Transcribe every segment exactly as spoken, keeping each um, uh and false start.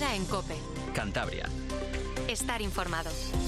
Herrera en COPE. Cantabria. Estar informado.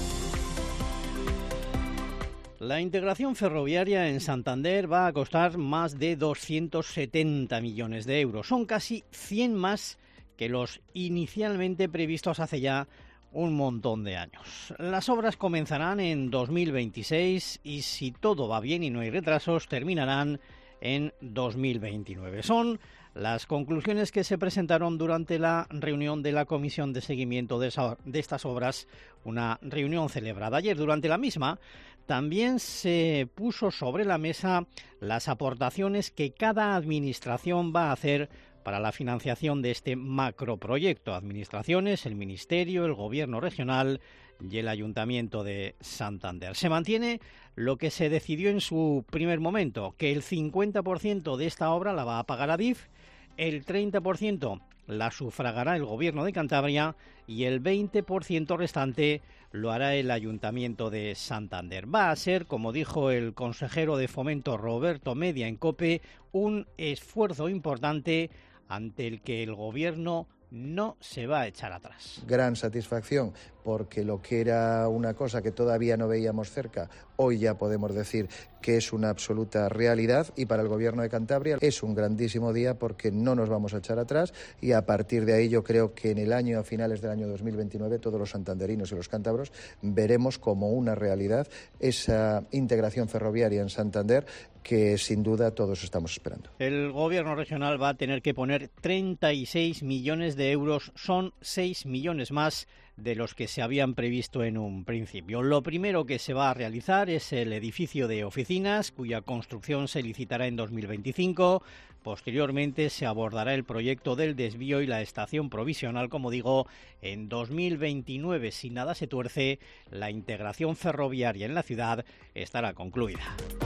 La integración ferroviaria en Santander va a costar más de doscientos setenta millones de euros. Son casi cien más que los inicialmente previstos hace ya un montón de años. Las obras comenzarán en dos mil veintiséis y, si todo va bien y no hay retrasos, terminarán en dos mil veintinueve. Son las conclusiones que se presentaron durante la reunión de la Comisión de Seguimiento de, esa, de estas obras, una reunión celebrada ayer. Durante la misma también se puso sobre la mesa las aportaciones que cada administración va a hacer para la financiación de este macroproyecto. Administraciones, el Ministerio, el Gobierno regional y el Ayuntamiento de Santander. Se mantiene lo que se decidió en su primer momento, que el cincuenta por ciento de esta obra la va a pagar Adif, el treinta por ciento la sufragará el Gobierno de Cantabria y el veinte por ciento restante lo hará el Ayuntamiento de Santander. Va a ser, como dijo el consejero de Fomento Roberto Media en COPE, un esfuerzo importante ante el que el Gobierno no se va a echar atrás. Gran satisfacción, porque lo que era una cosa que todavía no veíamos cerca, hoy ya podemos decir que es una absoluta realidad, y para el Gobierno de Cantabria es un grandísimo día porque no nos vamos a echar atrás, y a partir de ahí yo creo que en el año, a finales del año dos mil veintinueve, todos los santanderinos y los cántabros veremos como una realidad esa integración ferroviaria en Santander que sin duda todos estamos esperando. El Gobierno regional va a tener que poner treinta y seis millones de euros, son seis millones más de los que se habían previsto en un principio. Lo primero que se va a realizar es el edificio de oficinas, cuya construcción se licitará en dos mil veinticinco. Posteriormente se abordará el proyecto del desvío y la estación provisional, como digo, en dos mil veintinueve. Si nada se tuerce, la integración ferroviaria en la ciudad estará concluida.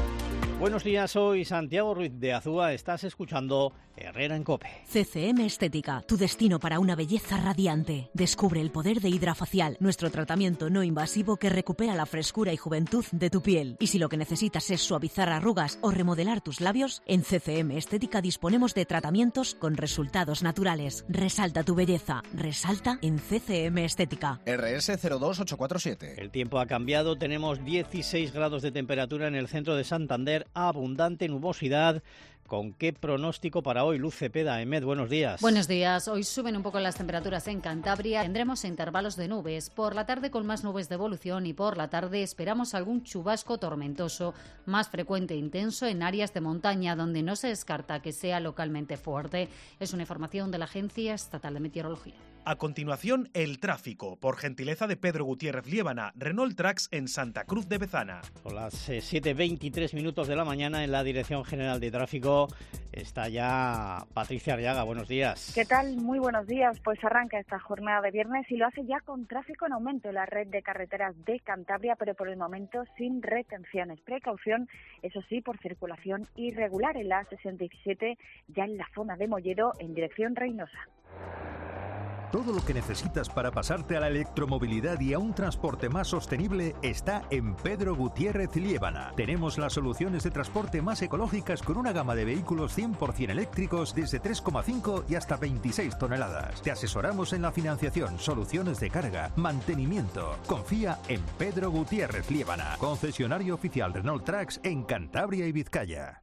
Buenos días, soy Santiago Ruiz de Azúa, estás escuchando Herrera en COPE. C C M Estética, tu destino para una belleza radiante. Descubre el poder de Hidrafacial, nuestro tratamiento no invasivo que recupera la frescura y juventud de tu piel. Y si lo que necesitas es suavizar arrugas o remodelar tus labios, en C C M Estética disponemos de tratamientos con resultados naturales. Resalta tu belleza, resalta en C C M Estética. R S cero dos ocho cuatro siete. El tiempo ha cambiado, tenemos dieciséis grados de temperatura en el centro de Santander, abundante nubosidad. ¿Con qué pronóstico para hoy, Luz Cepeda? Emed, buenos días. Buenos días. Hoy suben un poco las temperaturas en Cantabria. Tendremos intervalos de nubes. Por la tarde con más nubes de evolución, y por la tarde esperamos algún chubasco tormentoso, más frecuente e intenso en áreas de montaña, donde no se descarta que sea localmente fuerte. Es una información de la Agencia Estatal de Meteorología. A continuación, el tráfico, por gentileza de Pedro Gutiérrez Liébana, Renault Trax en Santa Cruz de Bezana. Son las eh, siete veintitrés minutos de la mañana. En la Dirección General de Tráfico está ya Patricia Arriaga. Buenos días. ¿Qué tal? Muy buenos días. Pues arranca esta jornada de viernes y lo hace ya con tráfico en aumento en la red de carreteras de Cantabria, pero por el momento sin retenciones. Precaución, eso sí, por circulación irregular en la A sesenta y siete, ya en la zona de Molledo, en dirección Reynosa. Todo lo que necesitas para pasarte a la electromovilidad y a un transporte más sostenible está en Pedro Gutiérrez Liébana. Tenemos las soluciones de transporte más ecológicas con una gama de vehículos cien por ciento eléctricos desde tres coma cinco y hasta veintiséis toneladas. Te asesoramos en la financiación, soluciones de carga, mantenimiento. Confía en Pedro Gutiérrez Liébana, concesionario oficial Renault Trax en Cantabria y Vizcaya.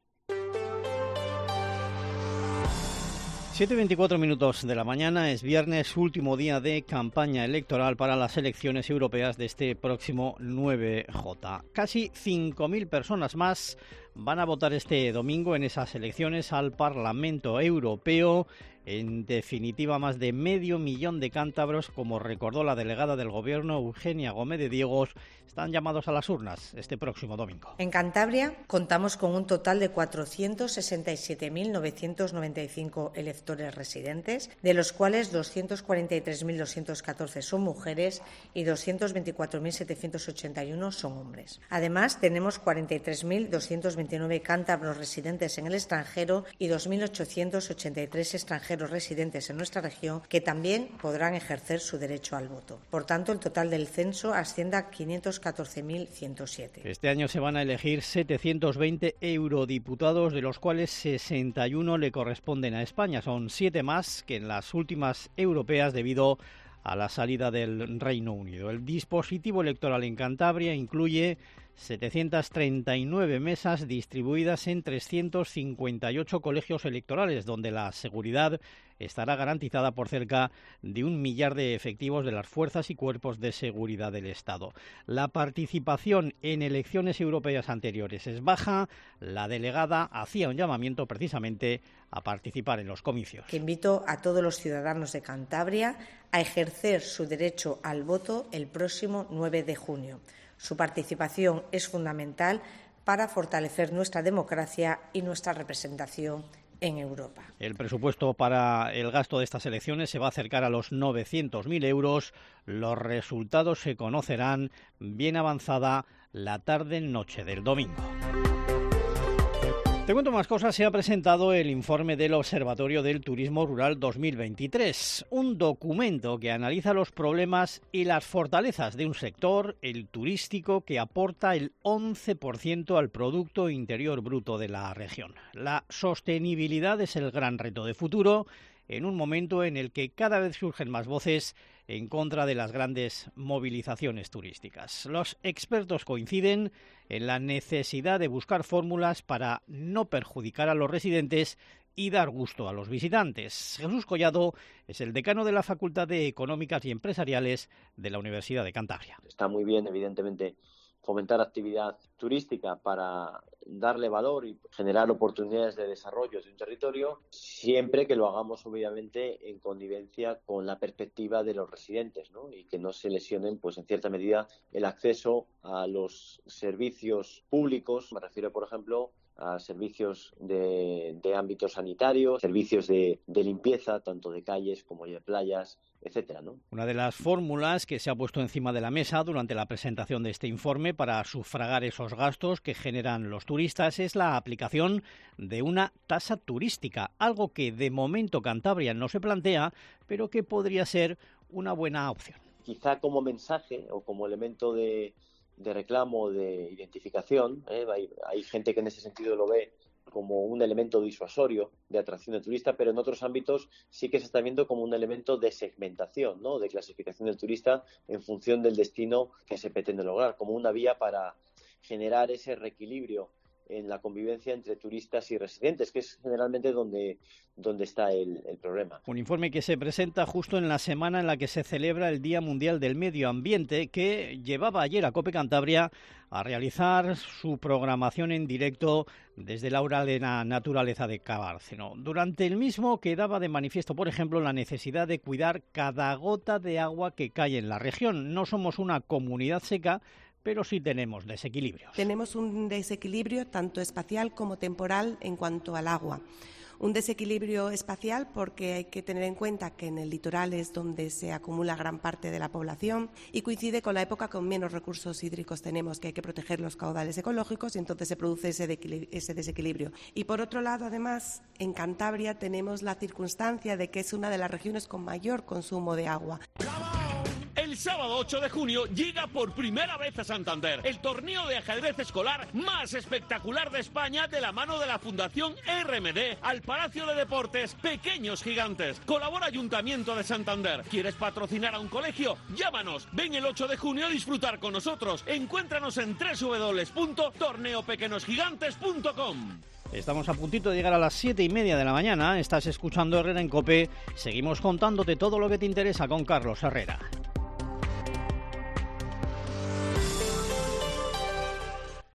siete y veinticuatro minutos de la mañana, es viernes, último día de campaña electoral para las elecciones europeas de este próximo nueve J. Casi cinco mil personas más van a votar este domingo en esas elecciones al Parlamento Europeo. En definitiva, más de medio millón de cántabros, como recordó la delegada del Gobierno, Eugenia Gómez de Diegos, están llamados a las urnas este próximo domingo. En Cantabria contamos con un total de cuatrocientos sesenta y siete mil novecientos noventa y cinco electores residentes, de los cuales doscientos cuarenta y tres mil doscientos catorce son mujeres y doscientos veinticuatro mil setecientos ochenta y uno son hombres. Además, tenemos cuarenta y tres mil doscientos veinticuatro noventa y nueve cántabros residentes en el extranjero y dos mil ochocientos ochenta y tres extranjeros residentes en nuestra región que también podrán ejercer su derecho al voto. Por tanto, el total del censo asciende a quinientos catorce mil ciento siete. Este año se van a elegir setecientos veinte eurodiputados, de los cuales sesenta y uno le corresponden a España. Son siete más que en las últimas europeas debido a la salida del Reino Unido. El dispositivo electoral en Cantabria incluye setecientas treinta y nueve mesas distribuidas en trescientos cincuenta y ocho colegios electorales, donde la seguridad estará garantizada por cerca de un millar de efectivos de las fuerzas y cuerpos de seguridad del Estado. La participación en elecciones europeas anteriores es baja. La delegada hacía un llamamiento precisamente a participar en los comicios. Que invito a todos los ciudadanos de Cantabria a ejercer su derecho al voto el próximo nueve de junio. Su participación es fundamental para fortalecer nuestra democracia y nuestra representación en Europa. El presupuesto para el gasto de estas elecciones se va a acercar a los novecientos mil euros. Los resultados se conocerán bien avanzada la tarde-noche del domingo. Te cuento más cosas. Se ha presentado el informe del Observatorio del Turismo Rural dos mil veintitrés, un documento que analiza los problemas y las fortalezas de un sector, el turístico, que aporta el once por ciento al Producto Interior Bruto de la región. La sostenibilidad es el gran reto de futuro, en un momento en el que cada vez surgen más voces en contra de las grandes movilizaciones turísticas. Los expertos coinciden en la necesidad de buscar fórmulas para no perjudicar a los residentes y dar gusto a los visitantes. Jesús Collado es el decano de la Facultad de Económicas y Empresariales de la Universidad de Cantabria. Está muy bien, evidentemente, fomentar actividad turística para darle valor y generar oportunidades de desarrollo de un territorio, siempre que lo hagamos obviamente en connivencia con la perspectiva de los residentes, ¿no? Y que no se lesionen, pues en cierta medida, el acceso a los servicios públicos. Me refiero, por ejemplo, a servicios de, de ámbito sanitario, servicios de, de limpieza, tanto de calles como de playas, etcétera, ¿no? Una de las fórmulas que se ha puesto encima de la mesa durante la presentación de este informe para sufragar esos gastos que generan los turistas es la aplicación de una tasa turística, algo que de momento Cantabria no se plantea, pero que podría ser una buena opción. Quizá como mensaje o como elemento de de reclamo, de identificación, ¿eh? hay, hay gente que en ese sentido lo ve como un elemento disuasorio de atracción de turista, pero en otros ámbitos sí que se está viendo como un elemento de segmentación, ¿no? De clasificación del turista en función del destino que se pretende lograr, como una vía para generar ese reequilibrio en la convivencia entre turistas y residentes, que es generalmente donde, donde está el, el problema. Un informe que se presenta justo en la semana en la que se celebra el Día Mundial del Medio Ambiente, que llevaba ayer a COPE Cantabria a realizar su programación en directo desde el aula de la naturaleza de Cabárceno. Durante el mismo quedaba de manifiesto, por ejemplo, la necesidad de cuidar cada gota de agua que cae en la región. No somos una comunidad seca, pero sí tenemos desequilibrios. Tenemos un desequilibrio tanto espacial como temporal en cuanto al agua. Un desequilibrio espacial porque hay que tener en cuenta que en el litoral es donde se acumula gran parte de la población y coincide con la época con menos recursos hídricos tenemos, que hay que proteger los caudales ecológicos, y entonces se produce ese, ese desequilibrio. Y por otro lado, además, en Cantabria tenemos la circunstancia de que es una de las regiones con mayor consumo de agua. El sábado ocho de junio llega por primera vez a Santander el torneo de ajedrez escolar más espectacular de España, de la mano de la Fundación R M D, al Palacio de Deportes Pequeños Gigantes. Colabora Ayuntamiento de Santander. ¿Quieres patrocinar a un colegio? Llámanos. Ven el ocho de junio a disfrutar con nosotros. Encuéntranos en doble u doble u doble u punto torneo pequeños gigantes punto com. Estamos a puntito de llegar a las siete y media de la mañana. Estás escuchando Herrera en COPE. Seguimos contándote todo lo que te interesa con Carlos Herrera.